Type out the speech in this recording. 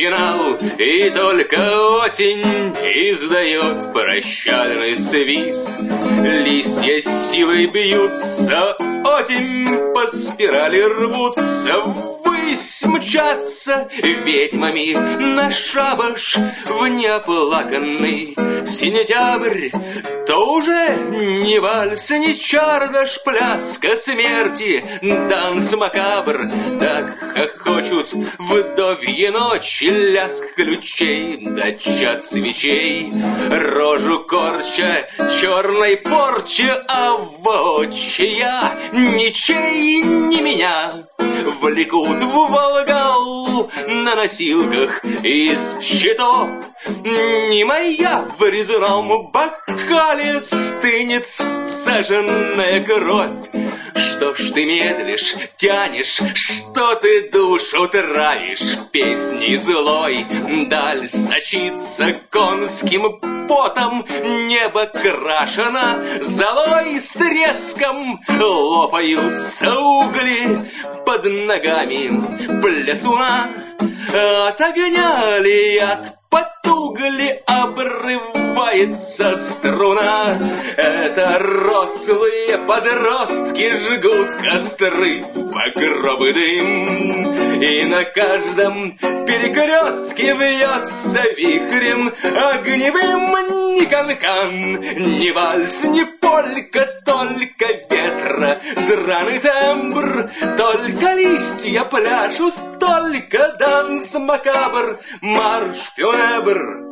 финал, и только осень издает прощальный свист. Листья силой бьются, осень по спирали рвутся, ввысь мчатся ведьмами на шабаш в неоплаканный сентябрь. То уже не вальс, не чардаш, пляска смерти, данс макабр. Так хохочут вдовьи ночи, лязг ключей да чад свечей, рожу корча черной порчи, а воочия ничей не меня влекут в Волгал на носилках из щитов. Не моя в резном бокале стынет саженная кровь. Что ж ты медлишь, тянешь, что ты душу травишь? Песней злой даль сочится конским потом, небо крашено золой, с треском лопаются угли под ногами плясуна. От огня ли, от потугли обрывается струна. Это рослые подростки жгут костры в багровый дым, и на каждом перекрестке вьется вихрем огневым ни канкан, ни вальс, ни полька, только ветра драный тембр, только листья пляшут, только данс макабр, марш фюнебр.